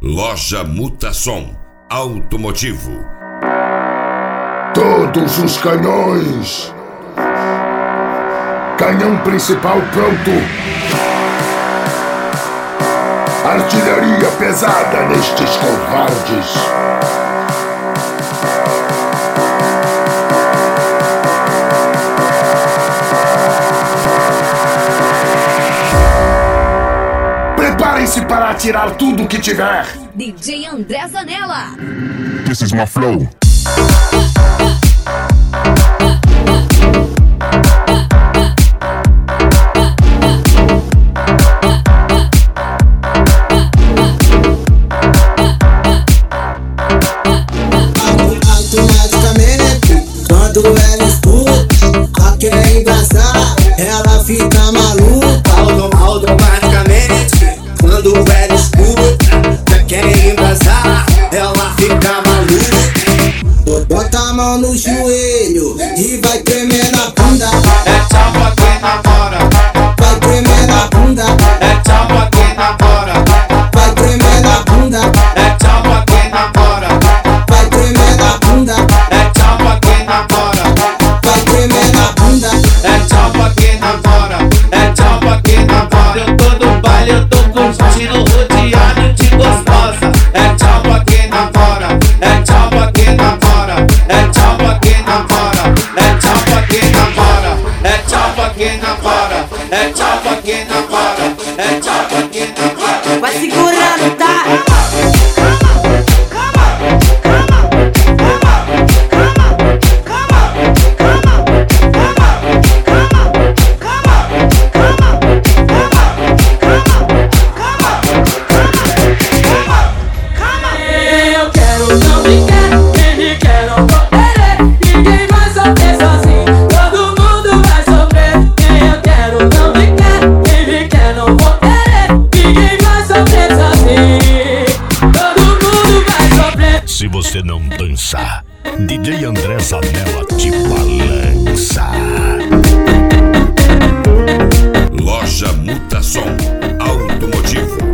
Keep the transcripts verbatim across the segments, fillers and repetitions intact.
Loja Mutasom Automotivo. Todos os canhões. Canhão principal pronto. Artilharia pesada nestes covardes. Preparem-se para atirar tudo que tiver. D J André Zanella. This is my flow. Automaticamente, quando ela escuta, a quer embrasar, ela fica maluca. Automaticamente, quando ela escuta, a quer embrasar, ela fica maluca. Bota a mão no joelho e vai tremer na bunda. É tchau pra quem namora. Vai tremer na bunda. É tchau pra quem namora. Vai tremer na bunda. É tchau pra quem namora. Vai tremer na bunda. É tchau pra quem namora. Vai tremer na bunda. É tchau pra quem namora. É tchau pra quem namora. Eu tô no baile, eu tô curtindo, rodeado de gostosa. É tchau pra quem namora. É tchau pra quem namora. É tchau pra quem namora. É tchau pra quem namora. É tchau pra quem namora. É tchau pra quem namora. É tchau pra quem namora. Vai segurando, tá? Eu quero, não me quero, quem me quer não vou querer. Ninguém vai sofrer sozinho, todo mundo vai sofrer. Quem eu quero, não me quer, quem me quer não vou querer. Ninguém vai sofrer sozinho, todo mundo vai sofrer. Se você não dançar, D J André Zanella te balança. Loja Mutasom Automotivo.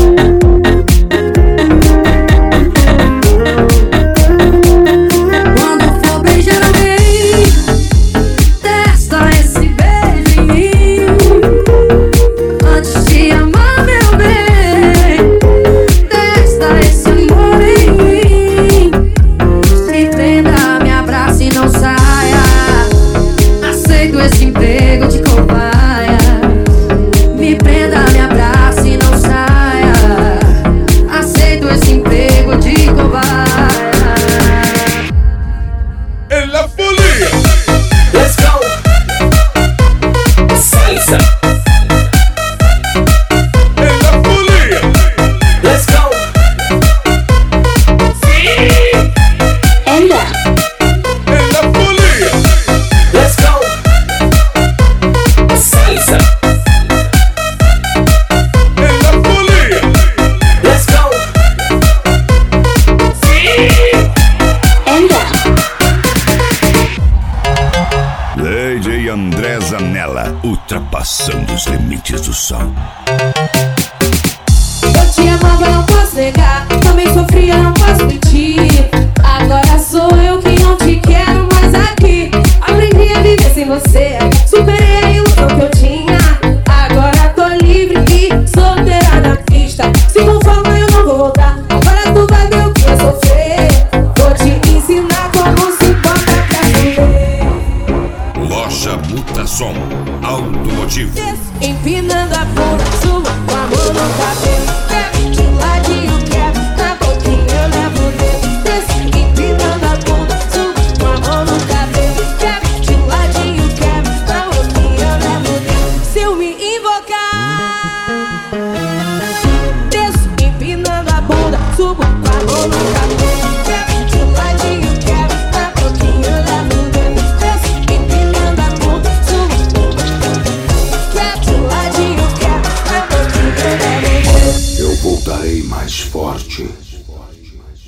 Quando for beijar alguém, testa esse beijo em mim. Antes de amar, meu bem, testa esse amor em mim. Me prenda, me abrace e não saia. Aceito esse emprego de cobaia. Me prenda, me abrace e não saia. Aceito esse emprego de cobaia. En la folia. Let's go. Salsa. En la folia. Let's go. Ella. En la folia. Let's go. Salsa. En la folia. Let's go. Ella. D J André Zanella, ultrapassando os limites do som. Eu te amava, não posso negar. Também sofria, não posso mentir. Agora sou eu que não te quero mais aqui. Aprendi a viver sem você. Superei a ilusão que eu tinha. Agora tô livre e solteira na pista. Se não for, eu não vou voltar. Agora tu vai ver o que eu sofrer. Vou te ensinar como se porta pra viver. Loja Mutasom Automotivo. Empinando a bunda sua, com a mão no cabelo.